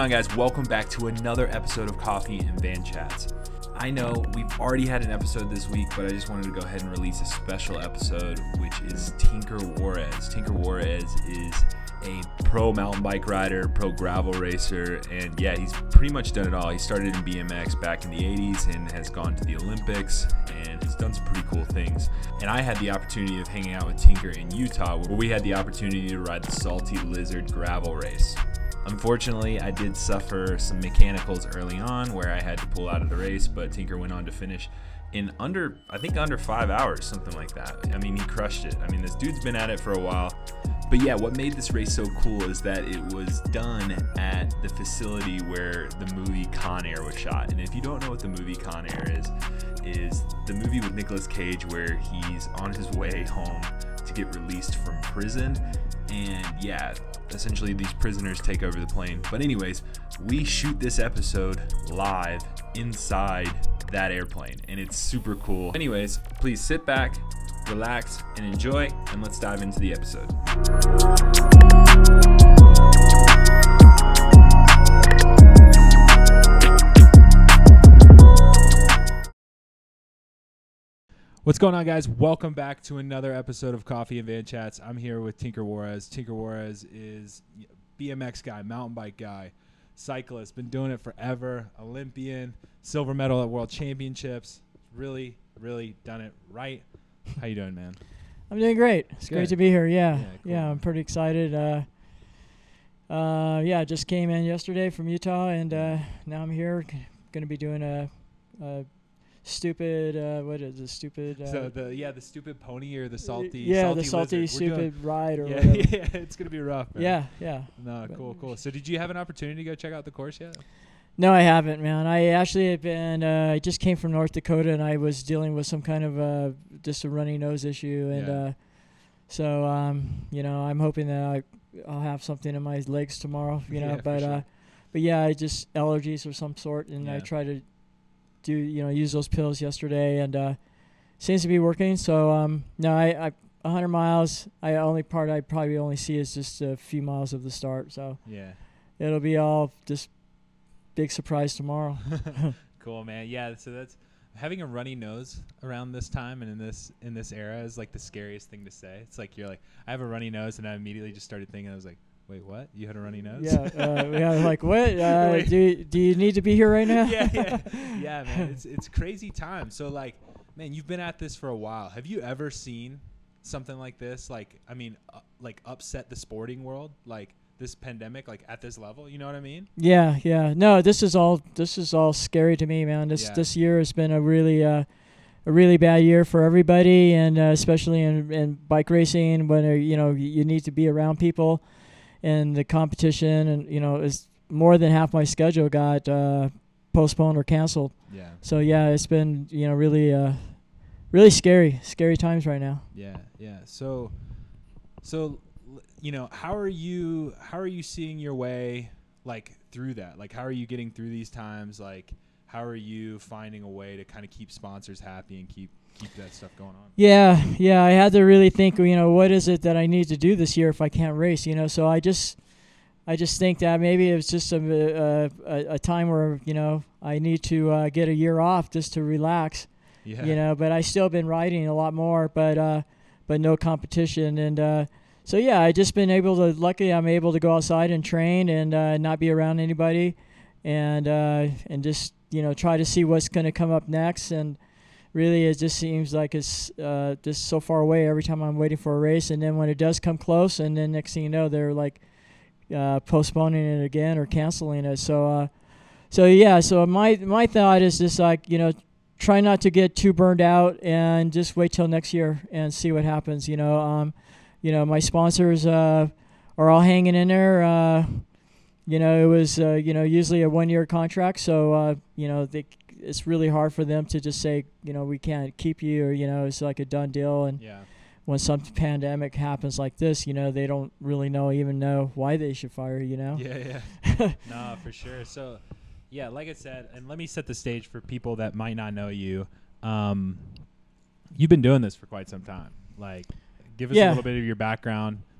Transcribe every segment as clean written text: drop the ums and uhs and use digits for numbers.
on, guys? Welcome back to another episode of Coffee and Van Chats. I know we've already had an episode this week, but I just wanted to go ahead and release a special episode, which is Tinker Juarez. Tinker Juarez is a pro mountain bike rider, pro gravel racer, and yeah, he's pretty much done it all. He started in BMX back in the 80s and has gone to the Olympics and has done some pretty cool things. And I had the opportunity of hanging out with Tinker in Utah, where we had the opportunity to ride the Salty Lizard gravel race. Unfortunately, I did suffer some mechanicals early on where I had to pull out of the race, but Tinker went on to finish in under 5 hours, something like that. I mean, he crushed it. I mean, this dude's been at it for a while. But yeah, what made this race so cool is that it was done at the facility where the movie Con Air was shot. And if you don't know what the movie Con Air is the movie with Nicolas Cage where he's on his way home to get released from prison. And yeah, essentially these prisoners take over the plane. But anyways, we shoot this episode live inside that airplane, and it's super cool. Anyways, please sit back, relax, and enjoy, and let's dive into the episode. What's going on, guys? Welcome back to another episode of Coffee and Van Chats. I'm here with Tinker Juarez. Tinker Juarez is a BMX guy, mountain bike guy, cyclist, been doing it forever, Olympian, silver medal at World Championships. Really, really done it right. How you doing, man? I'm doing great. It's great to be here. Yeah, cool. Yeah, I'm pretty excited. Yeah, just came in yesterday from Utah, and now I'm here. Going to be doing a stupid. What is it? Stupid. The stupid pony or the salty. Yeah, the salty stupid ride or whatever. Yeah, it's gonna be rough, man. Yeah. No, cool. So, did you have an opportunity to go check out the course yet? No, I haven't, man. I actually have been. I just came from North Dakota, and I was dealing with some kind of just a runny nose issue, and so I'm hoping that I'll have something in my legs tomorrow. But yeah, I just allergies of some sort, and I try to use those pills yesterday, and seems to be working. So no, I 100 miles. I probably only see is just a few miles of the start. So yeah, it'll be all just big surprise tomorrow. Cool, man. Yeah, so that's having a runny nose around this time and in this era is like the scariest thing to say. It's like you're like, I have a runny nose, and I immediately just started thinking, I was like, wait, what? You had a runny nose? Yeah, like what? Do you need to be here right now? Yeah, man. It's crazy time. So like, man, you've been at this for a while. Have you ever seen something like this? Like, I mean, like upset the sporting world, like this pandemic, like at this level. You know what I mean? Yeah. No, this is all scary to me, man. This year has been a really bad year for everybody, and especially in bike racing when you need to be around people. And the competition, and is more than half my schedule got postponed or canceled. Yeah. So yeah, it's been really scary times right now. Yeah. So how are you seeing your way like through that? Like, how are you getting through these times? Like, how are you finding a way to kind of keep sponsors happy and keep that stuff going on? Yeah, I had to really think, what is it that I need to do this year if I can't race, so I just think that maybe it's just a time where, I need to get a year off just to relax, but I still been riding a lot more, but no competition. And so, yeah, I just been luckily I'm able to go outside and train and not be around anybody and just, try to see what's going to come up next. And really, it just seems like it's just so far away every time I'm waiting for a race. And then when it does come close, and then next thing you know, they're like postponing it again or canceling it. So my thought is just like, try not to get too burned out and just wait till next year and see what happens. My sponsors are all hanging in there. It was usually a 1-year contract, so it's really hard for them to just say, we can't keep you, or it's like a done deal. And when some pandemic happens like this, they don't really even know why they should fire you. Yeah. No, for sure. So yeah, like I said, and let me set the stage for people that might not know you. You've been doing this for quite some time. Like, give us a little bit of your background,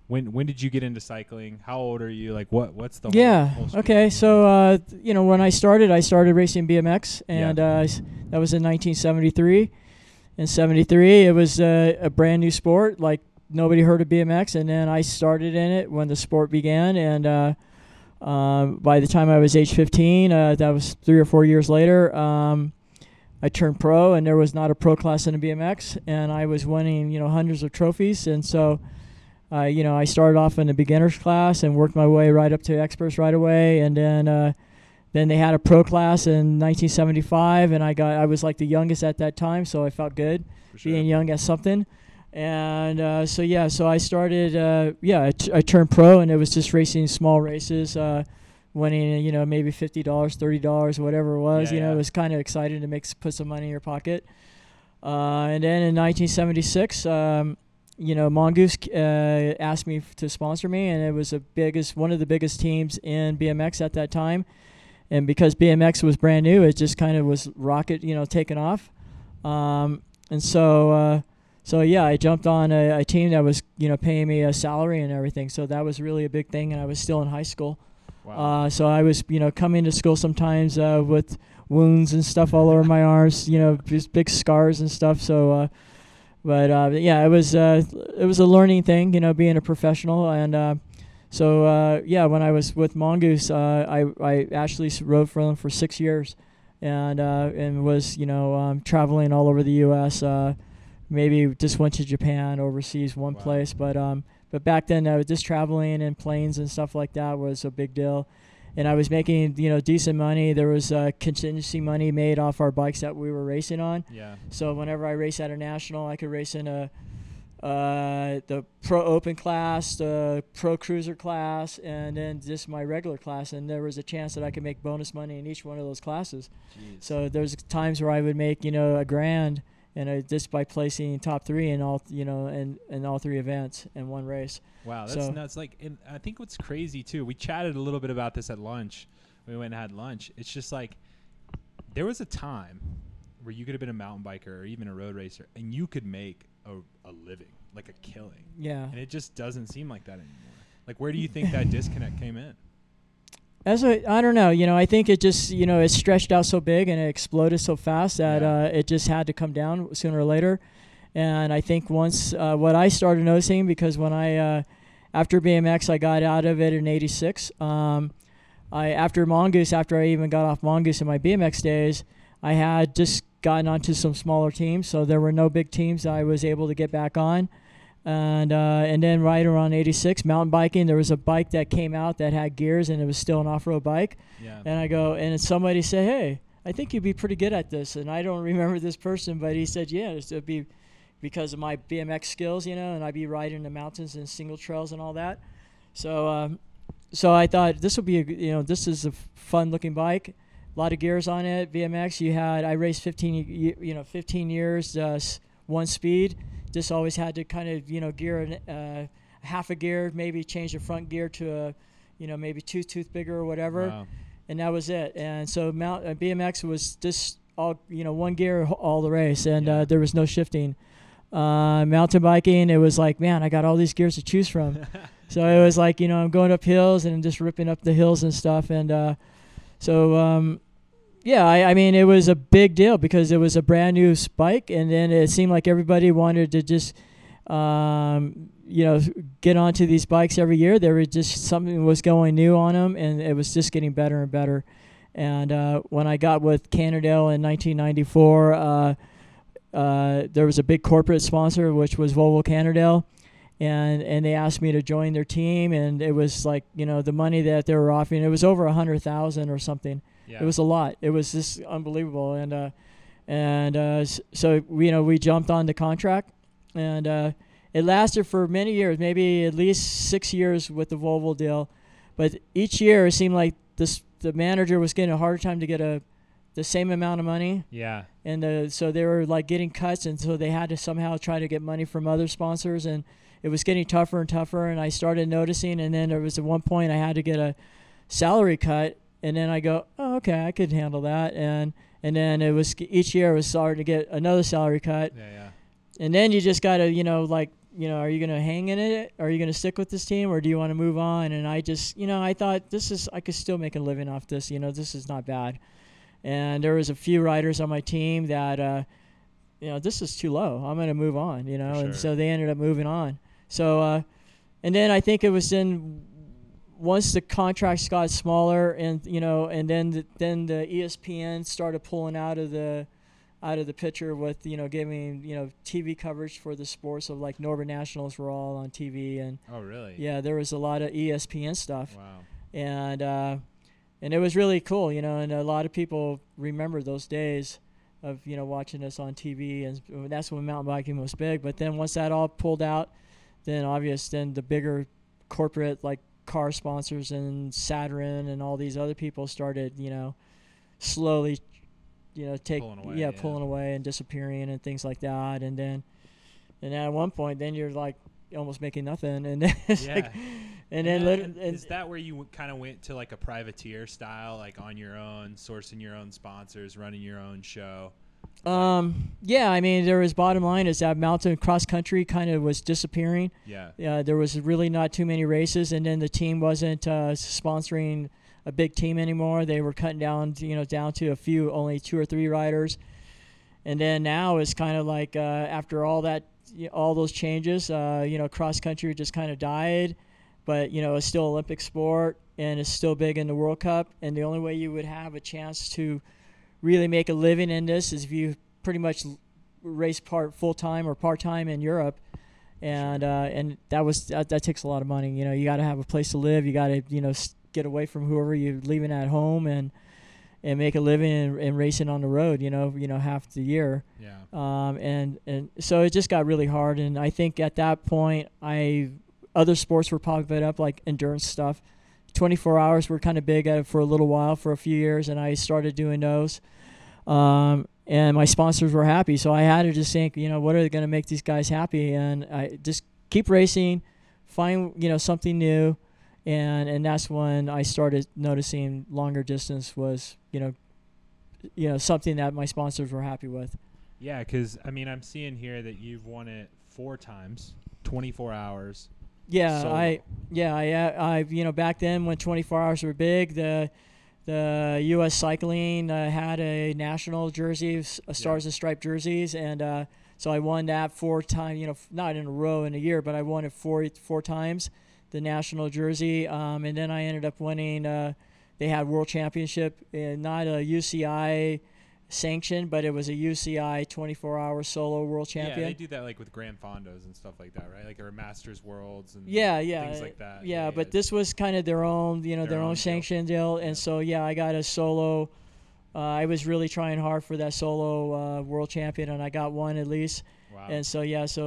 When did you get into cycling? How old are you? Like what's the whole story? Okay. So when I started racing BMX, and that was in 1973. In '73, it was a brand new sport. Like nobody heard of BMX, and then I started in it when the sport began. And by the time I was age 15, that was 3 or 4 years later. I turned pro, and there was not a pro class in the BMX, and I was winning, hundreds of trophies. And so, I started off in the beginners class and worked my way right up to experts right away. And then they had a pro class in 1975, and I was like the youngest at that time, so I felt good being young at something. And so I started. I turned pro, and it was just racing small races. Winning, maybe $50, $30, whatever it was. It was kind of exciting to put some money in your pocket. And then in 1976, Mongoose asked me to sponsor me, and it was one of the biggest teams in BMX at that time. And because BMX was brand new, it just kind of was rocket, taking off. I jumped on a team that was, paying me a salary and everything. So that was really a big thing, and I was still in high school. Wow. So I was, coming to school sometimes with wounds and stuff all over my arms, just big scars and stuff. So, it was a learning thing, being a professional. And when I was with Mongoose, I actually rode for them for 6 years, and was traveling all over the U.S. Maybe just went to Japan, overseas, one place, But back then, just traveling in planes and stuff like that was a big deal. And I was making, decent money. There was contingency money made off our bikes that we were racing on. Yeah. So whenever I raced at a national, I could race in the Pro Open class, the Pro Cruiser class, and then just my regular class. And there was a chance that I could make bonus money in each one of those classes. Jeez. So there's times where I would make, $1,000. And just by placing top 3 in all, in all 3 events in one race. Wow, that's nuts. And I think what's crazy too, we chatted a little bit about this at lunch. We went and had lunch. It's just like there was a time where you could have been a mountain biker or even a road racer, and you could make a living, like a killing. Yeah. And it just doesn't seem like that anymore. Like, where do you think that disconnect came in? I don't know. I think it just, it stretched out so big and it exploded so fast that it just had to come down sooner or later. And I think once what I started noticing, because when after BMX, I got out of it in '86. After I even got off Mongoose in my BMX days, I had just gotten onto some smaller teams. So there were no big teams that I was able to get back on. And then right around '86, mountain biking, there was a bike that came out that had gears, and it was still an off-road bike. Yeah. And somebody said, "Hey, I think you'd be pretty good at this." And I don't remember this person, but he said, "Yeah, it'd be because of my BMX skills, and I'd be riding the mountains and single trails and all that." So I thought this would be this is a fun-looking bike, a lot of gears on it. BMX, I raced 15 years, one speed. Just always had to kind of, gear half a gear, maybe change the front gear to maybe tooth bigger or whatever. Wow. And that was it. And so BMX was just all, one gear all the race, and there was no shifting. Mountain biking, it was like, man, I got all these gears to choose from. So it was like, I'm going up hills and just ripping up the hills and stuff. And I mean, it was a big deal because it was a brand new bike, and then it seemed like everybody wanted to just, get onto these bikes every year. There was just something was going new on them, and it was just getting better and better. And when I got with Cannondale in 1994, there was a big corporate sponsor, which was Volvo Cannondale, and they asked me to join their team, and it was like, the money that they were offering, it was over $100,000 or something. Yeah. It was a lot. It was just unbelievable. So we jumped on the contract, and it lasted for many years, maybe at least 6 years with the Volvo deal. But each year it seemed like the manager was getting a harder time to get the same amount of money. Yeah. And so they were like getting cuts, and so they had to somehow try to get money from other sponsors, and it was getting tougher and tougher. And I started noticing, and then there was at one point I had to get a salary cut. And then I go, oh, okay, I could handle that. And then it was each year I was starting to get another salary cut. Yeah. And then you just got to, are you going to hang in it? Are you going to stick with this team, or do you want to move on? And I just, I thought I could still make a living off this. This is not bad. And there was a few riders on my team that, this is too low. I'm going to move on, Sure. And so they ended up moving on. So, and then I think it was once the contracts got smaller, and and then the ESPN started pulling out of the picture with giving TV coverage for the sports of like Northern Nationals were all on TV, and oh really? Yeah, there was a lot of ESPN stuff. Wow. And it was really cool, and a lot of people remember those days of watching us on TV, and that's when mountain biking was big. But then once that all pulled out, then the bigger corporate like car sponsors and Saturn and all these other people started slowly pulling away and disappearing and things like that. And then at one point then you're like almost making nothing, and then is that where you kind of went to like a privateer style, like on your own, sourcing your own sponsors, running your own show? Yeah, I mean, there was, bottom line is that mountain cross country kind of was disappearing. Yeah. There was really not too many races, and then the team wasn't sponsoring a big team anymore. They were cutting down, down to only 2 or 3 riders. And then now it's kind of like after all that, all those changes, cross country just kind of died, but it's still Olympic sport and it's still big in the World Cup. And the only way you would have a chance to really make a living in this is if you pretty much race full time or part time in Europe, and that takes a lot of money. You got to have a place to live. You got to get away from whoever you're leaving at home and make a living and racing on the road. Half the year. Yeah. And so it just got really hard. And I think at that point, other sports were popping up, like endurance stuff. 24 hours were kind of big at it for a little while, for a few years, and I started doing those. And my sponsors were happy, so I had to just think, what are they going to make these guys happy? And I just keep racing, find something new, and that's when I started noticing longer distance was something that my sponsors were happy with. Yeah, because I'm seeing here that you've won it 4 times, 24 hours. Yeah, solo. I back then when 24 hours were big, the U.S. Cycling had a national jersey, Stars and Stripes jerseys, and so I won that 4 times, not in a row in a year, but I won it four times, the national jersey, and then I ended up winning. They had World Championship, not a UCI sanctioned, but it was a UCI 24-hour solo world champion. Yeah, they do that like with Grand Fondos and stuff like that, right? Like or Masters Worlds and things like that. Yeah, but this was kind of their own, their own sanction deal. And so, I got a solo. I was really trying hard for that solo world champion, and I got one at least. Wow. And so,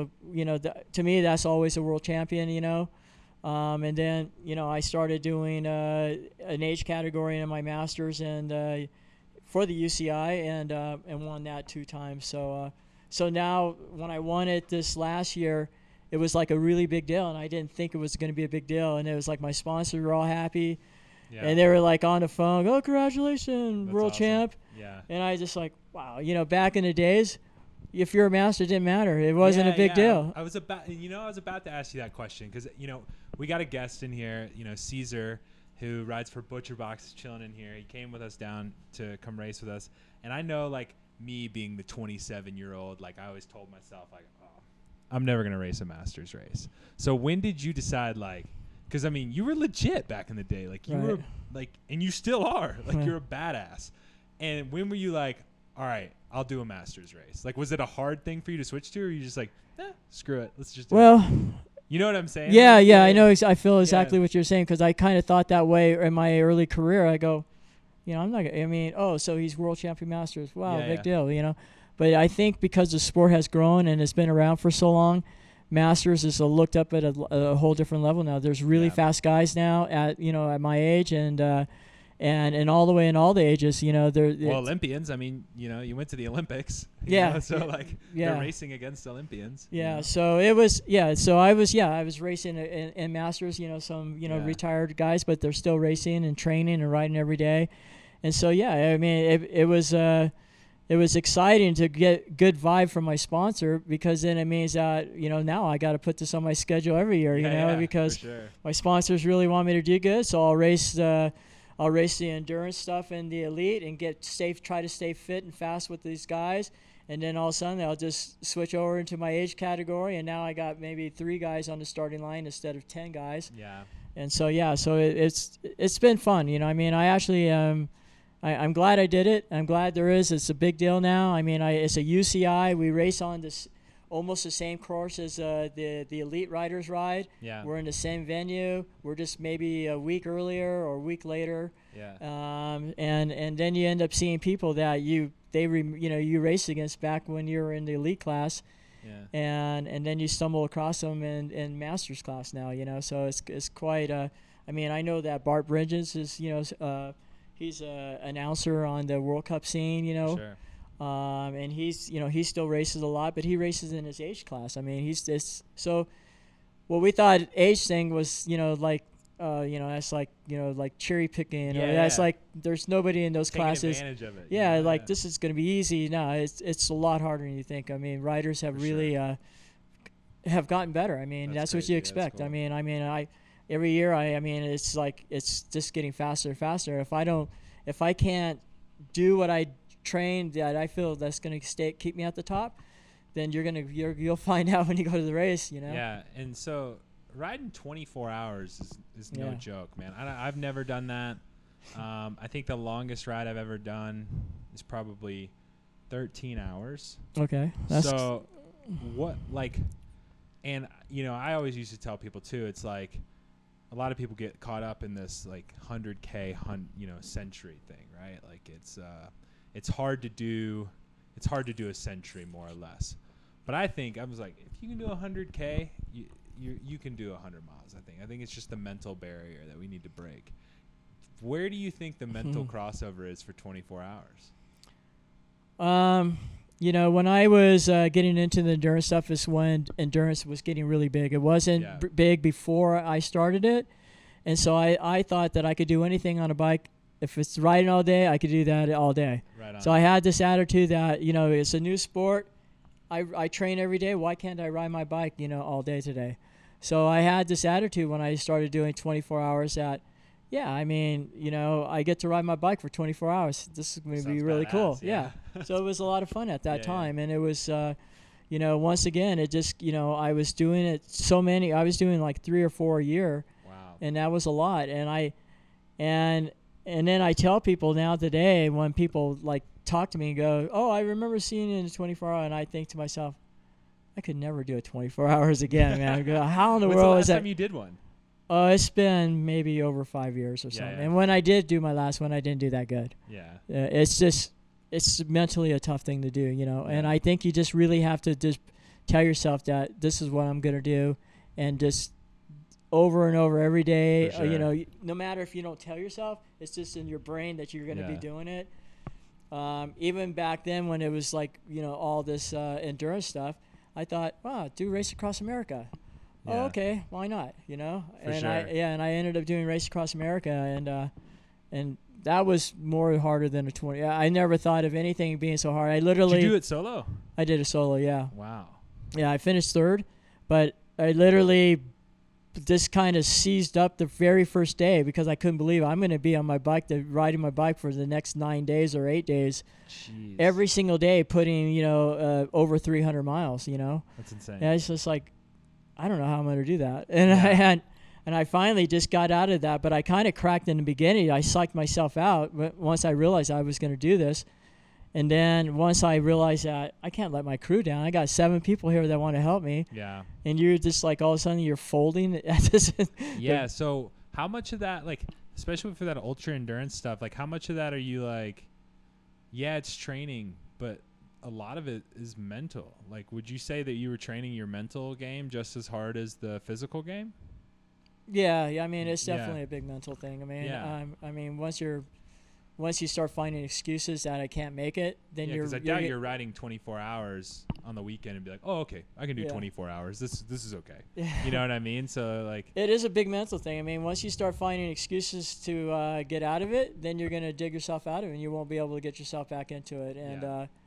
to me, that's always a world champion, And then, I started doing an age category in my Masters and for the UCI and won that 2 times. So now when I won it this last year, it was like a really big deal, and I didn't think it was going to be a big deal. And it was like my sponsors were all happy, and they were like on the phone, "Oh, congratulations, That's world awesome. champ!" Yeah. And I just like, wow, back in the days, if you're a master, it didn't matter. It wasn't a big deal. I was about to ask you that question because we got a guest in here, Caesar, who rides for Butcher Box, chilling in here. He came with us down to come race with us. And I know, like, me being the 27-year-old, like, I always told myself, like, oh, I'm never going to race a Masters race. So when did you decide, like, because, you were legit back in the day. Like, you were, like, and you still are. Like, you're a badass. And when were you like, all right, I'll do a Masters race? Like, was it a hard thing for you to switch to, or were you just like, screw it, let's just do it? You know what I'm saying? Yeah, I know. I feel exactly what you're saying because I kind of thought that way in my early career. I go, I'm not. So he's world champion Masters. Wow, big deal. But I think because the sport has grown and it's been around for so long, Masters is looked up at a whole different level now. There's really fast guys now at my age and all the way in all the ages, Olympians. You went to the Olympics. They're racing against Olympians. Yeah. So it was. Yeah. So I was racing in Masters. Some retired guys, but they're still racing and training and riding every day. And so it was it was exciting to get good vibe from my sponsor, because then it means that, now I got to put this on my schedule every year, because for sure. my sponsors really want me to do good. So I'll race the endurance stuff in the elite and try to stay fit and fast with these guys. And then all of a sudden I'll just switch over into my age category. And now I got maybe 3 guys on the starting line instead of 10 guys. Yeah. And so, it's been fun. I actually, I'm glad I did it. I'm glad it's a big deal now. It's a UCI. We race on this almost the same course as the elite riders ride. Yeah. We're in the same venue. We're just maybe a week earlier or a week later. Yeah. And then you end up seeing people that you raced against back when you were in the elite class. Yeah. And then you stumble across them in masters class now. So it's quite. I know that Bart Bridges is he's a announcer on the World Cup scene. Sure. And he still races a lot, but he races in his age class. He's this. So what we thought age thing was, that's like cherry picking, or that's like there's nobody in those Taking classes. advantage of it. Yeah, this is going to be easy. No, it's a lot harder than you think. Riders have really have gotten better. That's what you expect. Cool. Every year it's like it's just getting faster and faster. If I can't do what I trained that I feel that's going to keep me at the top, then you'll find out when you go to the race. Yeah, and so riding 24 hours is no joke, man. I've never done that. I think the longest ride I've ever done is probably 13 hours. Okay. So what, and I always used to tell people too, it's like a lot of people get caught up in this 100K century thing, right? It's hard to do a century, more or less. But I was like, if you can do 100K, you can do 100 miles. I think it's just the mental barrier that we need to break. Where do you think the mental crossover is for 24 hours? When I was getting into the endurance stuff is when endurance was getting really big. It wasn't big before I started it. And so I thought that I could do anything on a bike. If it's riding all day, I could do that all day. Right on. So I had this attitude that, it's a new sport. I train every day. Why can't I ride my bike, all day today? So I had this attitude when I started doing 24 hours that, I get to ride my bike for 24 hours. This is going to be really cool. Yeah. So it was a lot of fun at that time. And it was, once again, it just, I was doing it I was doing like 3 or 4 a year. Wow. And that was a lot. And then I tell people now today when people talk to me and go, oh, I remember seeing you in a 24 hour. And I think to myself, I could never do it 24 hours again, man. I go, how in the world is that? When's the last time you did one? It's been maybe over 5 years or something. Yeah. And when I did do my last one, I didn't do that good. Yeah. It's mentally a tough thing to do, And I think you just really have to just tell yourself that this is what I'm going to do, and just over and over every day. For sure. No matter if you don't tell yourself, it's just in your brain that you're going to be doing it. Even back then when it was all this endurance stuff, I thought, wow, do Race Across America. Yeah. Oh, okay, why not? For sure. And I ended up doing Race Across America, and that was more harder than a 20. I never thought of anything being so hard. Did you do it solo? I did a solo, yeah. Wow. Yeah, I finished 3rd, but I literally just kind of seized up the very first day because I couldn't believe I'm going to be on my bike, riding my bike for the next 9 days or 8 days. Jeez. Every single day, putting over 300 miles. That's insane. Yeah, it's just like, I don't know how I'm going to do that. And I finally just got out of that, but I kind of cracked in the beginning. I psyched myself out once I realized I was going to do this. And then once I realized that I can't let my crew down, I got 7 people here that want to help me. Yeah. And you're just all of a sudden you're folding. Yeah. So how much of that, especially for that ultra endurance stuff, how much of that are you yeah, it's training, but a lot of it is mental. Would you say that you were training your mental game just as hard as the physical game? Yeah. It's definitely a big mental thing. Once you start finding excuses that I can't make it, then because I doubt you're riding 24 hours on the weekend and be like, oh, okay, I can do 24 hours. This is okay. You know what I mean? So it is a big mental thing. Once you start finding excuses to get out of it, then you're gonna dig yourself out of it, and you won't be able to get yourself back into it. And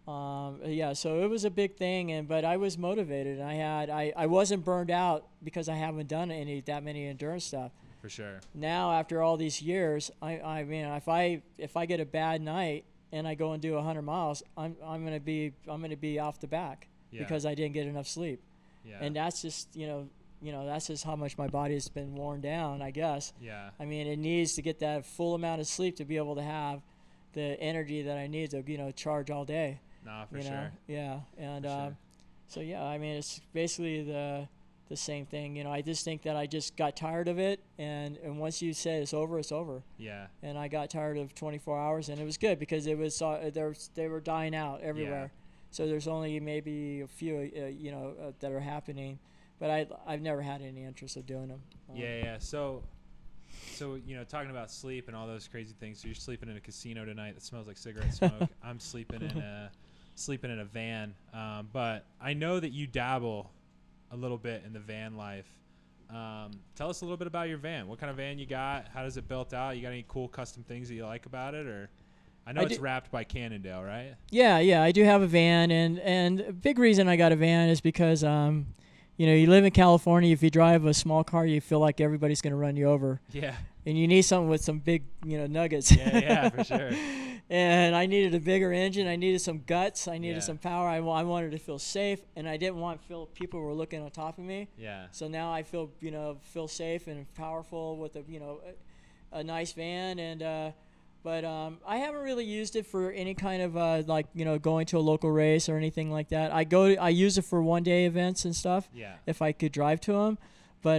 Yeah, so it was a big thing, but I was motivated, and I wasn't burned out because I haven't done that many endurance stuff. For sure. Now after all these years, I mean, if I get a bad night and I go and do 100 miles, I'm gonna be off the back because I didn't get enough sleep. Yeah. And that's just that's just how much my body has been worn down, I guess. Yeah. I mean, it needs to get that full amount of sleep to be able to have the energy that I need to charge all day. No, for sure. Yeah, and sure. so yeah, I mean, it's basically the same thing. I just think that I just got tired of it, and once you say it's over, it's over. Yeah. And I got tired of 24 hours, and it was good because it was they were dying out everywhere. Yeah. So there's only maybe a few that are happening, but I've never had any interest of doing them. Yeah. So talking about sleep and all those crazy things. So you're sleeping in a casino tonight that smells like cigarette smoke. I'm sleeping in a van. But I know that you dabble a little bit in the van life. Tell us a little bit about your van. What kind of van you got? How does it built out? You got any cool custom things that you like about it? Or I know it's wrapped by Cannondale, right? Yeah, I do have a van, and a big reason I got a van is because you live in California. If you drive a small car, you feel like everybody's going to run you over. Yeah. And you need something with some big, nuggets. Yeah, for sure. And I needed a bigger engine. I needed some guts. I needed some power. I wanted to feel safe, and I didn't want to feel people were looking on top of me. Yeah. So now I feel safe and powerful with a nice van, and but I haven't really used it for any kind of going to a local race or anything like that. I use it for one-day events and stuff. Yeah. If I could drive to them. But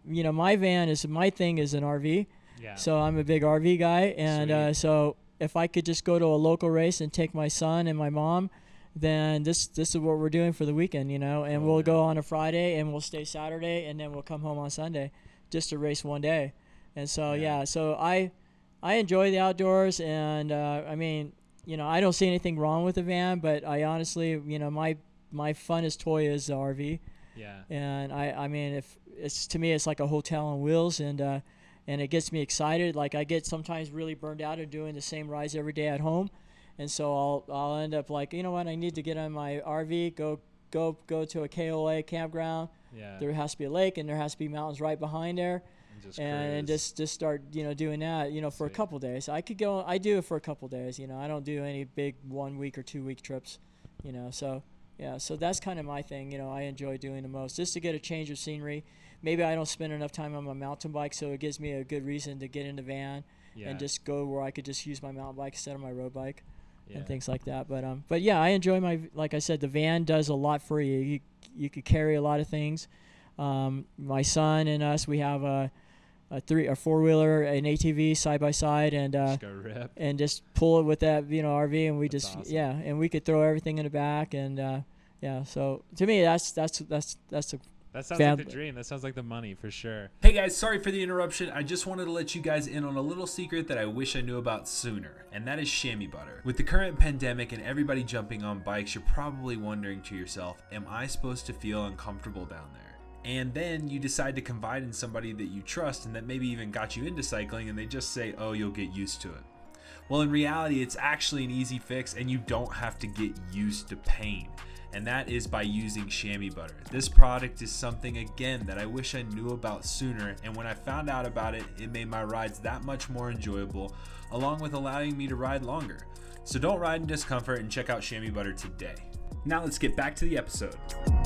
my thing is an RV. Yeah. So I'm a big RV guy, and so if I could just go to a local race and take my son and my mom, then this is what we're doing for the weekend, and we'll go on a Friday and we'll stay Saturday and then we'll come home on Sunday, just to race one day. And so so I enjoy the outdoors, and I mean, I don't see anything wrong with the van, but I honestly, my funnest toy is the RV. Yeah. And I mean, if it's to me, it's like a hotel on wheels, and it gets me excited. Like I get sometimes really burned out of doing the same rides every day at home, and so I'll end up like, I need to get on my RV, go to a KOA campground. Yeah. There has to be a lake, and there has to be mountains right behind there, and just start doing that for a couple days. I do it for a couple days. I don't do any big 1 week or 2 week trips. So. Yeah, so that's kind of my thing. I enjoy doing the most, just to get a change of scenery. Maybe I don't spend enough time on my mountain bike, so it gives me a good reason to get in the van and just go where I could just use my mountain bike instead of my road bike and things like that. But yeah, I enjoy like I said, the van does a lot for you. You could carry a lot of things. My son and us, we have a 4-wheeler, an ATV side by side, and just go rip. And just pull it with that RV, and we That's just awesome. and we could throw everything in the back, and so to me that's That sounds like the dream. That sounds like the money for sure. Hey guys, sorry for the interruption. I just wanted to let you guys in on a little secret that I wish I knew about sooner, and that is chamois butter. With the current pandemic and everybody jumping on bikes, you're probably wondering to yourself, am I supposed to feel uncomfortable down there? And then you decide to confide in somebody that you trust and that maybe even got you into cycling, and they just say, oh, you'll get used to it. Well, in reality, it's actually an easy fix, and you don't have to get used to pain. And that is by using chamois butter. This product is something, again, that I wish I knew about sooner, and when I found out about it, it made my rides that much more enjoyable, along with allowing me to ride longer. So don't ride in discomfort, and check out chamois butter today. Now let's get back to the episode.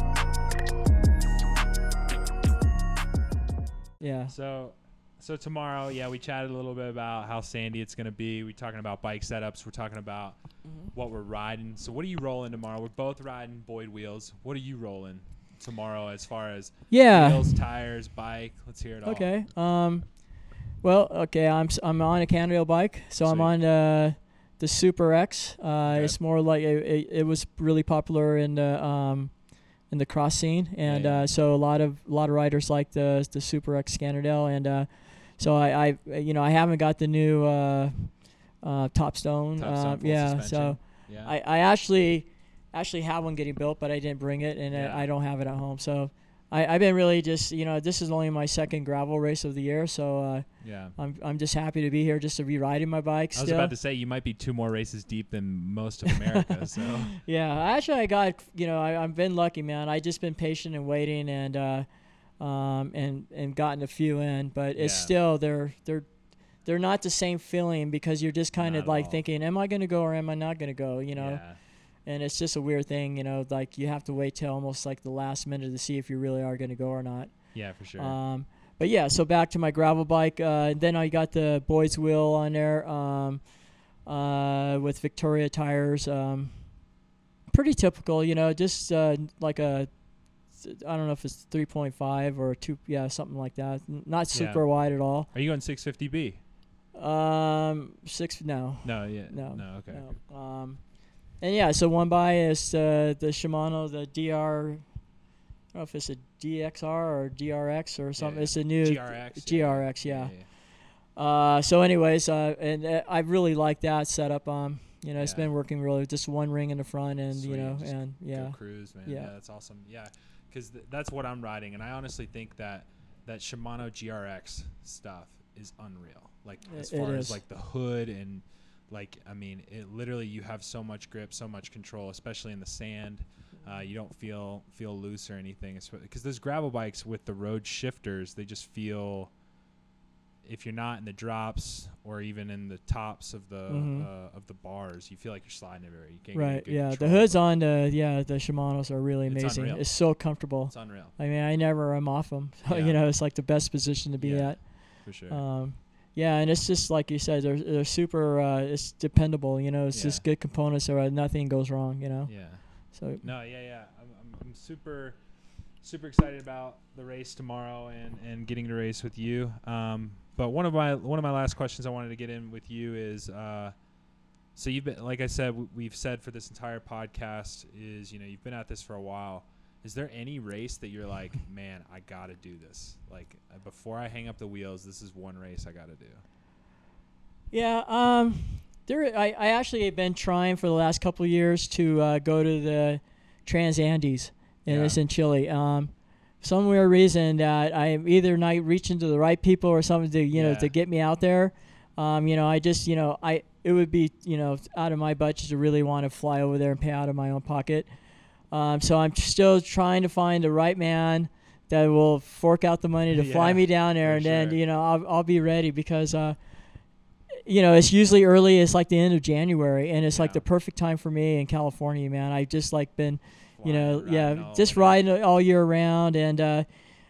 Yeah. So tomorrow, we chatted a little bit about how sandy it's going to be. We're talking about bike setups. We're talking about what we're riding. So what are you rolling tomorrow? We're both riding Boyd wheels. What are you rolling tomorrow as far as wheels, tires, bike? Let's hear it all. Okay. Well, okay, I'm on a Cannondale bike, so Sweet. I'm on the Super X. It's more like it was really popular in the cross scene, and so a lot of riders like the Super X Cannondale, and so I haven't got the new Topstone. Suspension. So Yeah. I actually have one getting built, but I didn't bring it, and Yeah. I don't have it at home. So I've been really just, this is only my second gravel race of the year, so Yeah. I'm just happy to be here just to be riding my bike still. I was about to say you might be 2 more races deep than most of America. So yeah, actually I got, I've been lucky, man. I just been patient and waiting and gotten a few in, but it's still they're not the same feeling because you're just kind of like thinking, am I going to go or am I not going to go? Yeah. And it's just a weird thing, like you have to wait till almost like the last minute to see if you really are going to go or not. Yeah, for sure. But yeah, so back to my gravel bike. Then I got the Boyd's wheel on there with Victoria tires. Pretty typical, just like a, I don't know if it's 3.5 or 2, something like that. Not super wide at all. Are you going 650B? No. No, yeah. No. Okay. No. And yeah, so one by is the Shimano, the DR. I don't know if it's a DXR or DRX or something. Yeah. It's a new GRX. Yeah. So anyways, and I really like that setup. It's been working really, just one ring in the front and, Sweet. and Go cruise, man. Yeah. Yeah, that's awesome. Yeah, because that's what I'm riding. And I honestly think that Shimano GRX stuff is unreal. Like as far as like the hood and like, I mean, it literally, you have so much grip, so much control, especially in the sand. You don't feel loose or anything, because those gravel bikes with the road shifters, they just feel, if you're not in the drops or even in the tops of the bars, you feel like you're sliding everywhere. You can't right. get good Yeah. control. The hoods on the Shimanos are really amazing. Unreal. It's so comfortable. It's unreal. I mean, I never am off them. Yeah. It's like the best position to be at. For sure. Yeah, and it's just like you said, they're super. It's dependable, It's just good components, so nothing goes wrong, Yeah. So no, yeah. I'm super excited about the race tomorrow and getting to race with you. But one of my last questions I wanted to get in with you is, so you've been, like I said, we've said for this entire podcast is, you've been at this for a while. Is there any race that you're like, man, I got to do this? Like, before I hang up the wheels, this is one race I got to do. Yeah, I actually have been trying for the last couple of years to go to the Trans Andes, and it's in Chile. Some weird reason that I'm either not reaching to the right people or something to to get me out there. I just it would be out of my budget to really want to fly over there and pay out of my own pocket. So I'm still trying to find the right man that will fork out the money to fly me down there, and then I'll be ready because it's usually early. It's like the end of January, and it's like the perfect time for me in California, man. I just like been, riding all year round, and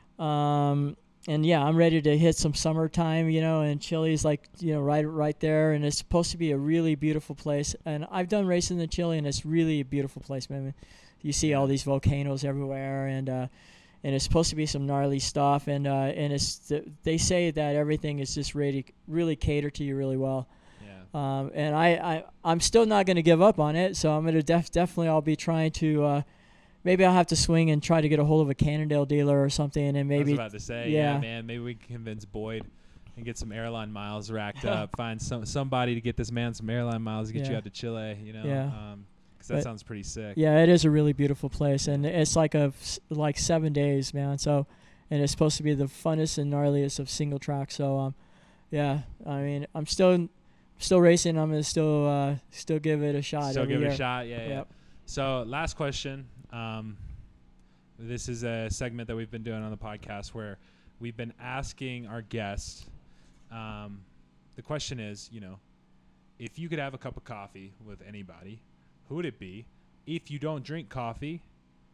I'm ready to hit some summertime, and Chile's like right there, and it's supposed to be a really beautiful place. And I've done racing in Chile, and it's really a beautiful place, man. You see all these volcanoes everywhere, and it's supposed to be some gnarly stuff, and they say that everything is just really catered to you really well. Yeah. And I'm still not going to give up on it, so I'm going to definitely I'll be trying to maybe I'll have to swing and try to get a hold of a Cannondale dealer or something, and maybe. I was about to say, yeah, man, maybe we can convince Boyd and get some airline miles racked up. Find somebody to get this man some airline miles to get you out to Chile. Yeah. Because that sounds pretty sick. Yeah, it is a really beautiful place, and it's like 7 days, man. So, and it's supposed to be the funnest and gnarliest of single track. So, I mean, I'm still racing. I'm gonna still give it a shot. Still give it a shot, yeah. So, last question. This is a segment that we've been doing on the podcast where we've been asking our guests. The question is, if you could have a cup of coffee with anybody, who would it be? If you don't drink coffee,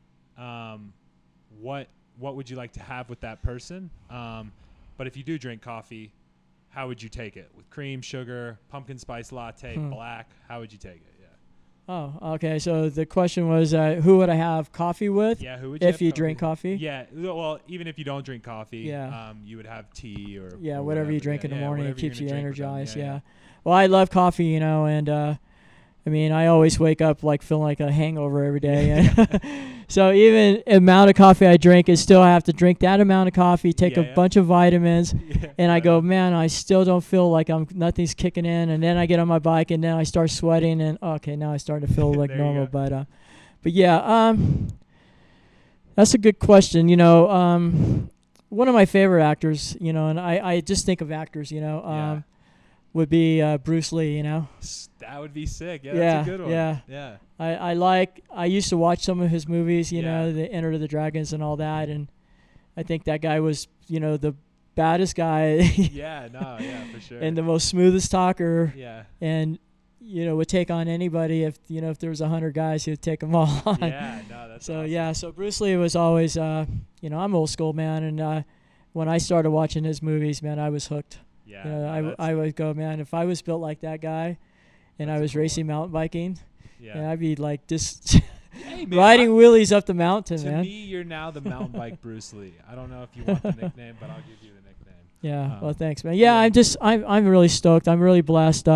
what would you like to have with that person? But if you do drink coffee, how would you take it? With cream, sugar, pumpkin spice latte, black? How would you take it? Yeah. Oh, okay. So the question was, who would I have coffee with? Yeah, who would you if have you coffee drink coffee? Yeah. Well, even if you don't drink coffee, you would have tea or whatever you drink in the morning. It keeps you energized. Yeah. Well, I love coffee, and I mean, I always wake up like feeling like a hangover every day. So even amount of coffee I drink is still I have to drink that amount of coffee, take a bunch of vitamins, and I go, man, I still don't feel like nothing's kicking in. And then I get on my bike and then I start sweating and okay, now I start to feel like normal. But yeah, That's a good question. One of my favorite actors, and I just think of actors, would be Bruce Lee, That would be sick. Yeah, Yeah, that's a good one. yeah. Yeah. I used to watch some of his movies, Yeah. the Enter the Dragons and all that, and I think that guy was, the baddest guy Yeah, no, yeah, for sure. and the most smoothest talker, yeah. and would take on anybody if there was 100 guys, he would take them all on. Yeah, no, that's So awesome. so Bruce Lee was always, I'm old school, man, and when I started watching his movies, man, I was hooked. Yeah. I would go, man, if I was built like that guy, and I That's was cool. racing mountain biking, yeah. and I'd be like just Hey, man, riding wheelies up the mountain, to man. me, you're now the mountain bike Bruce Lee. I don't know if you want the nickname, but I'll give you the nickname. Yeah, well, Um, thanks, man. Yeah, yeah. I'm really stoked. I'm really blessed.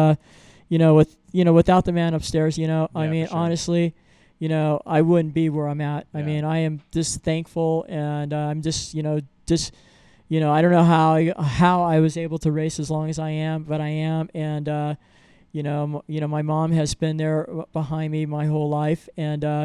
Without the man upstairs, I Yeah, mean, for sure. honestly, I wouldn't be where I'm at. I Yeah. mean, I am just thankful, and I'm just, I don't know how I was able to race as long as I am, but I am, and my mom has been there behind me my whole life, and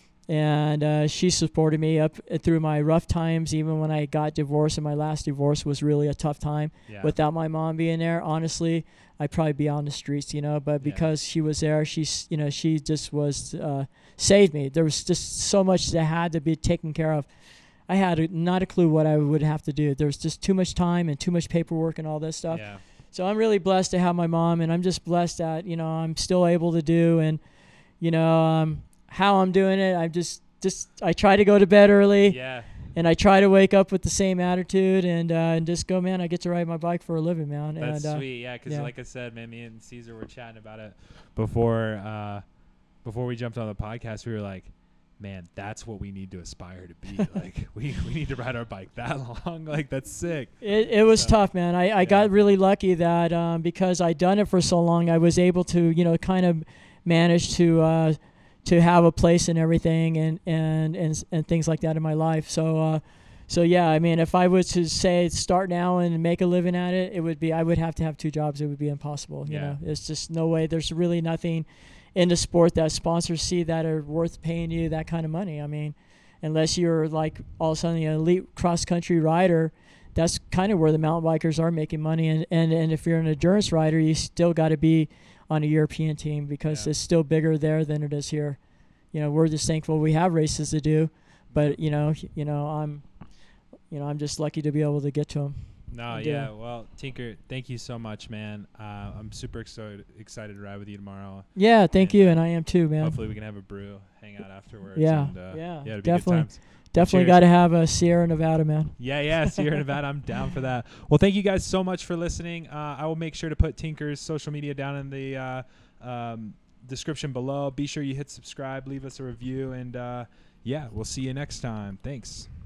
she supported me up through my rough times, even when I got divorced, and my last divorce was really a tough time. Yeah. Without my mom being there, honestly, I'd probably be on the streets, but because she was there, she just was, saved me. There was just so much that had to be taken care of. I had not a clue what I would have to do. There was just too much time and too much paperwork and all this stuff. Yeah. So I'm really blessed to have my mom, and I'm just blessed that, I'm still able to do, and, how I'm doing it. I'm just I try to go to bed early, Yeah. and I try to wake up with the same attitude, and just go, man, I get to ride my bike for a living, man. That's and, sweet. Yeah, because yeah. like I said, man, me and Caesar were chatting about it before we jumped on the podcast. We were like, man, that's what we need to aspire to be. Like, we need to ride our bike that long. Like, that's sick. It was So, tough, man. I yeah. got really lucky that because I'd done it for so long, I was able to, kind of manage to have a place and everything and things like that in my life. So yeah, I mean, if I was to say start now and make a living at it, I would have to have 2 jobs. It would be impossible. Yeah. It's just no way. There's really nothing in the sport that sponsors see that are worth paying you that kind of money. I mean, unless you're like all of a sudden an elite cross country rider, that's kind of where the mountain bikers are making money. And if you're an endurance rider, you still got to be on a European team because Yeah. it's still bigger there than it is here. We're just thankful we have races to do, but I'm just lucky to be able to get to them. No, I yeah. do. Well, Tinker, thank you so much, man. I'm super excited to ride with you tomorrow. Yeah, thank And, you, and I am too, man. Hopefully we can have a brew, hang out afterwards. Yeah, and, yeah, it'll be definitely. good times. Definitely Cheers. got to have a Sierra Nevada, man. Yeah. Sierra Nevada, I'm down for that. Well, thank you guys so much for listening. I will make sure to put Tinker's social media down in the description below. Be sure you hit subscribe, leave us a review, and we'll see you next time. Thanks.